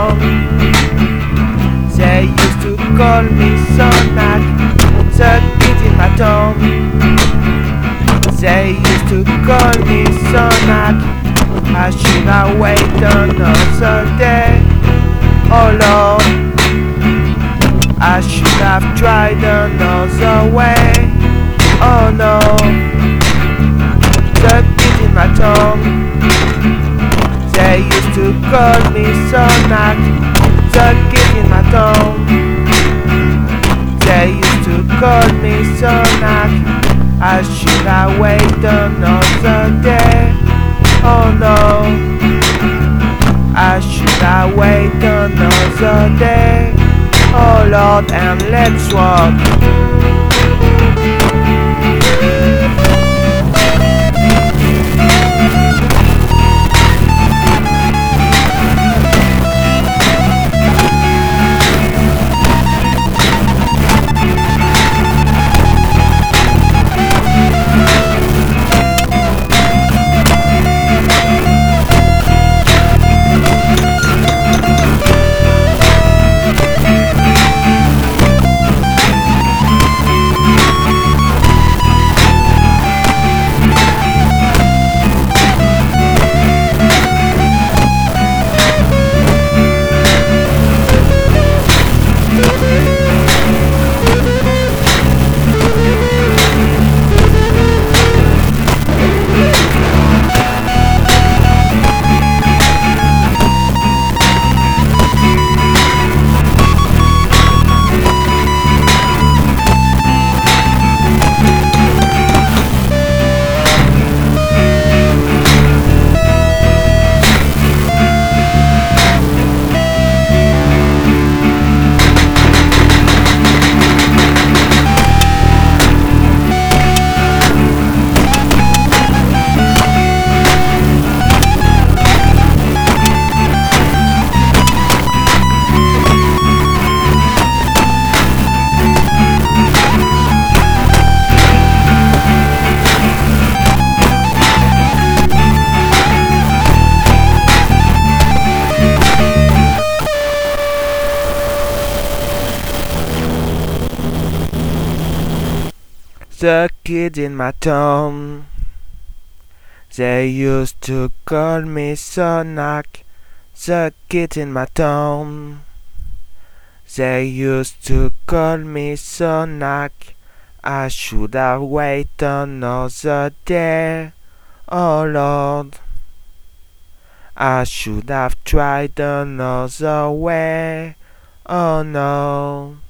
tongue. They used to call me Sonic, the kid in my tongue. They used to call me Sonic. I should have waited another day. Oh Lord, I should have tried another way. Oh no, the kid in my tongue. They used to call me Sonic, the kid in my tongue. They used to call me Sonic. I should have waited another day. Oh no, I should have waited another day. Oh Lord, and let's walk. The kid in my town. They used to call me Sonic, the kid in my town. They used to call me Sonic. I should have waited another day. Oh Lord, I should have tried another way. Oh no.